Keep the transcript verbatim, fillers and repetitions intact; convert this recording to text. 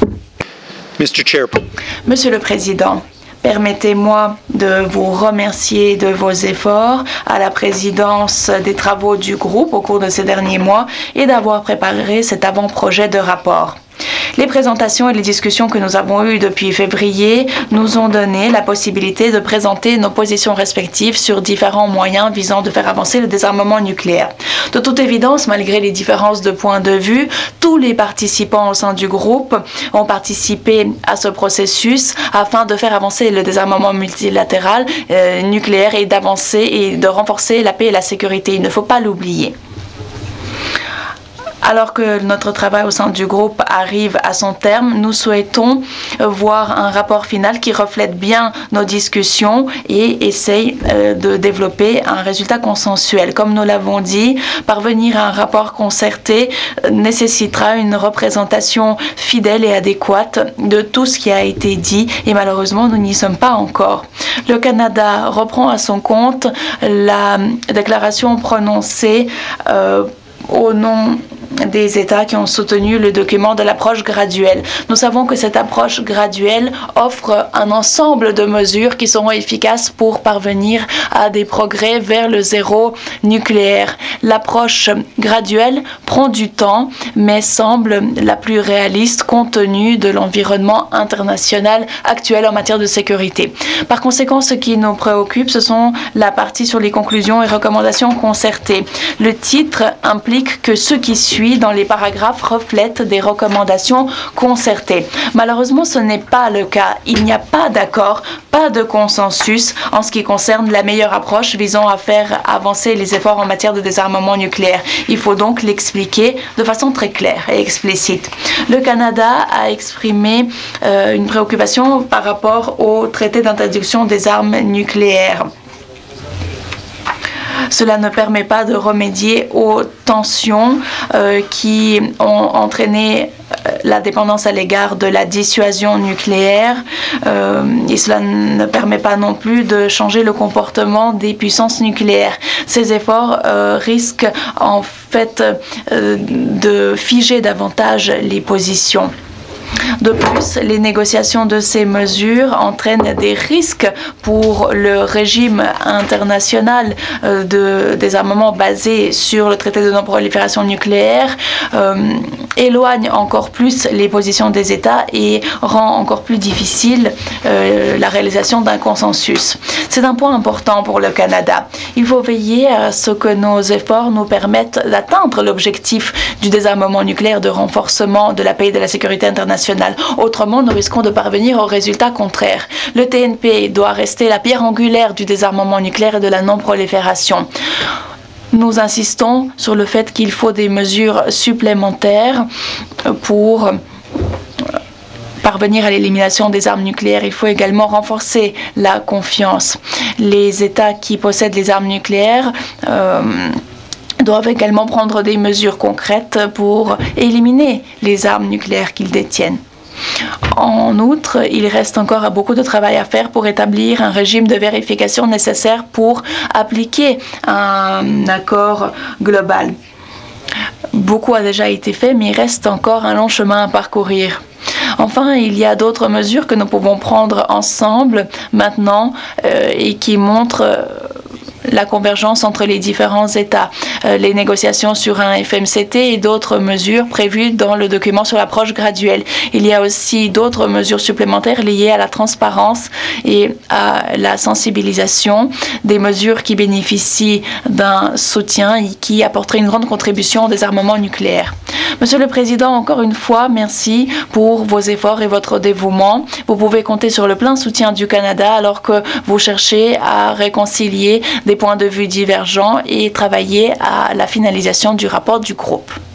Mister Chair. Monsieur le Président, permettez-moi de vous remercier de vos efforts à la présidence des travaux du groupe au cours de ces derniers mois et d'avoir préparé cet avant-projet de rapport. Les présentations et les discussions que nous avons eues depuis février nous ont donné la possibilité de présenter nos positions respectives sur différents moyens visant de faire avancer le désarmement nucléaire. De toute évidence, malgré les différences de points de vue, tous les participants au sein du groupe ont participé à ce processus afin de faire avancer le désarmement multilatéral euh, nucléaire et d'avancer et de renforcer la paix et la sécurité. Il ne faut pas l'oublier. Alors que notre travail au sein du groupe arrive à son terme, nous souhaitons voir un rapport final qui reflète bien nos discussions et essaye euh, de développer un résultat consensuel. Comme nous l'avons dit, parvenir à un rapport concerté nécessitera une représentation fidèle et adéquate de tout ce qui a été dit et malheureusement, nous n'y sommes pas encore. Le Canada reprend à son compte la déclaration prononcée euh, au nom des États qui ont soutenu le document de l'approche graduelle. Nous savons que cette approche graduelle offre un ensemble de mesures qui seront efficaces pour parvenir à des progrès vers le zéro nucléaire. L'approche graduelle prend du temps, mais semble la plus réaliste compte tenu de l'environnement international actuel en matière de sécurité. Par conséquent, ce qui nous préoccupe, ce sont la partie sur les conclusions et recommandations concertées. Le titre implique que ce qui suit dans les paragraphes reflètent des recommandations concertées. Malheureusement, ce n'est pas le cas. Il n'y a pas d'accord, pas de consensus en ce qui concerne la meilleure approche visant à faire avancer les efforts en matière de désarmement nucléaire. Il faut donc l'expliquer de façon très claire et explicite. Le Canada a exprimé euh, une préoccupation par rapport au traité d'interdiction des armes nucléaires. Cela ne permet pas de remédier aux tensions euh, qui ont entraîné la dépendance à l'égard de la dissuasion nucléaire euh, et cela ne permet pas non plus de changer le comportement des puissances nucléaires. Ces efforts euh, risquent en fait euh, de figer davantage les positions. De plus, les négociations de ces mesures entraînent des risques pour le régime international de désarmement basé sur le traité de non-prolifération nucléaire, euh, éloigne encore plus les positions des États et rend encore plus difficile euh, la réalisation d'un consensus. C'est un point important pour le Canada. Il faut veiller à ce que nos efforts nous permettent d'atteindre l'objectif du désarmement nucléaire, de renforcement de la paix et de la sécurité internationale. Autrement, nous risquons de parvenir au résultat contraire. Le T N P doit rester la pierre angulaire du désarmement nucléaire et de la non-prolifération. Nous insistons sur le fait qu'il faut des mesures supplémentaires pour parvenir à l'élimination des armes nucléaires. Il faut également renforcer la confiance. Les États qui possèdent les armes nucléaires euh, doivent également prendre des mesures concrètes pour éliminer les armes nucléaires qu'ils détiennent. En outre, il reste encore beaucoup de travail à faire pour établir un régime de vérification nécessaire pour appliquer un accord global. Beaucoup a déjà été fait, mais il reste encore un long chemin à parcourir. Enfin, il y a d'autres mesures que nous pouvons prendre ensemble maintenant euh, et qui montrent euh, la convergence entre les différents États, euh, les négociations sur un F M C T et d'autres mesures prévues dans le document sur l'approche graduelle. Il y a aussi d'autres mesures supplémentaires liées à la transparence et à la sensibilisation, des mesures qui bénéficient d'un soutien et qui apporteraient une grande contribution au désarmement nucléaire. Monsieur le Président, encore une fois, merci pour vos efforts et votre dévouement. Vous pouvez compter sur le plein soutien du Canada alors que vous cherchez à réconcilier des points de vue divergents et travailler à la finalisation du rapport du groupe.